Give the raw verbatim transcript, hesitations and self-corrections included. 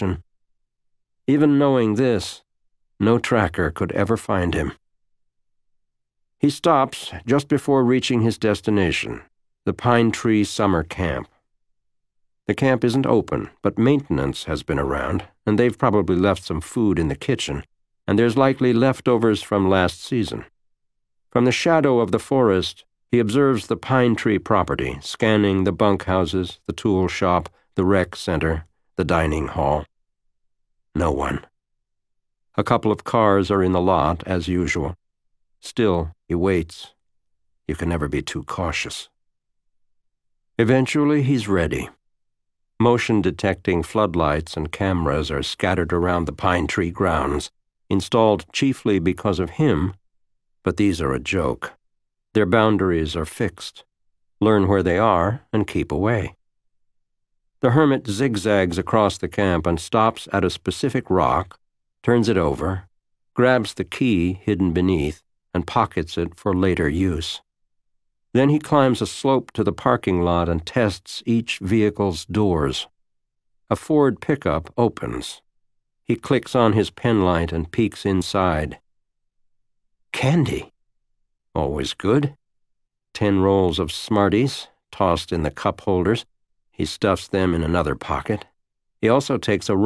direction. Even knowing this, no tracker could ever find him. He stops just before reaching his destination, the Pine Tree Summer Camp. The camp isn't open, but maintenance has been around, and they've probably left some food in the kitchen, and there's likely leftovers from last season. From the shadow of the forest, he observes the Pine Tree property, scanning the bunkhouses, the tool shop, the rec center, the dining hall. No one. A couple of cars are in the lot, as usual. Still, he waits. You can never be too cautious. Eventually, he's ready. Motion-detecting floodlights and cameras are scattered around the Pine Tree grounds, installed chiefly because of him, but these are a joke. Their boundaries are fixed. Learn where they are and keep away. The hermit zigzags across the camp and stops at a specific rock, turns it over, grabs the key hidden beneath, and pockets it for later use. Then he climbs a slope to the parking lot and tests each vehicle's doors. A Ford pickup opens. He clicks on his penlight and peeks inside. Candy. Always good. Ten rolls of Smarties, tossed in the cup holders. He stuffs them in another pocket. He also takes a